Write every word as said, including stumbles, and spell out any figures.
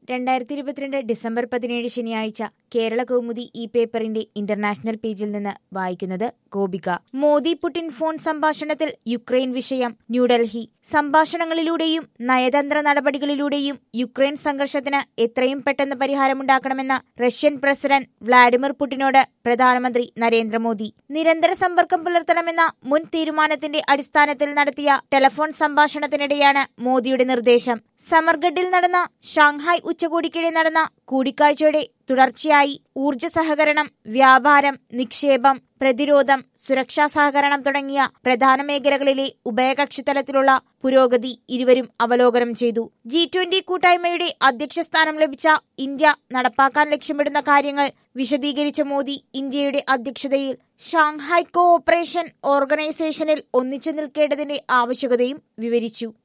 രണ്ടായിരത്തി ഇരുപത്തിരണ്ട് ഡിസംബർ പതിനേഴ് ശനിയാഴ്ച കേരള കൗമുദി ഈ പേപ്പറിന്റെ ഇന്റർനാഷണൽ പേജിൽ നിന്ന് വായിക്കുന്നത് ഗോപിക. മോദി പുടിൻ ഫോൺ സംഭാഷണത്തിൽ യുക്രൈൻ വിഷയം. ന്യൂഡൽഹി. സംഭാഷണങ്ങളിലൂടെയും നയതന്ത്ര നടപടികളിലൂടെയും യുക്രൈൻ സംഘർഷത്തിന് എത്രയും പെട്ടെന്ന് പരിഹാരമുണ്ടാക്കണമെന്ന റഷ്യൻ പ്രസിഡന്റ് വ്ളാഡിമിർ പുടിനോട് പ്രധാനമന്ത്രി നരേന്ദ്രമോദി നിരന്തര സമ്പർക്കം പുലർത്തണമെന്ന മുൻ തീരുമാനത്തിന്റെ അടിസ്ഥാനത്തിൽ നടത്തിയ ടെലഫോൺ സംഭാഷണത്തിനിടെയാണ് മോദിയുടെ നിർദ്ദേശം. സമർഗഡിൽ നടന്ന ഷാങ്ഹായ് ഉച്ചകോടിക്കിടെ നടന്ന കൂടിക്കാഴ്ചയുടെ തുടർച്ചയായി ഊർജ്ജ സഹകരണം, വ്യാപാരം, നിക്ഷേപം, പ്രതിരോധം, സുരക്ഷാ സഹകരണം തുടങ്ങിയ പ്രധാന മേഖലകളിലെ ഉഭയകക്ഷി തലത്തിലുള്ള പുരോഗതി ഇരുവരും അവലോകനം ചെയ്തു. ജി ട്വന്റി കൂട്ടായ്മയുടെ അധ്യക്ഷസ്ഥാനം ലഭിച്ച ഇന്ത്യ നടപ്പാക്കാൻ ലക്ഷ്യമിടുന്ന കാര്യങ്ങൾ വിശദീകരിച്ച മോദി ഇന്ത്യയുടെ അധ്യക്ഷതയിൽ ഷാങ്ഹായ് കോ ഓപ്പറേഷൻ ഓർഗനൈസേഷനിൽ ഒന്നിച്ചു നിൽക്കേണ്ടതിന്റെ ആവശ്യകതയും വിവരിച്ചു.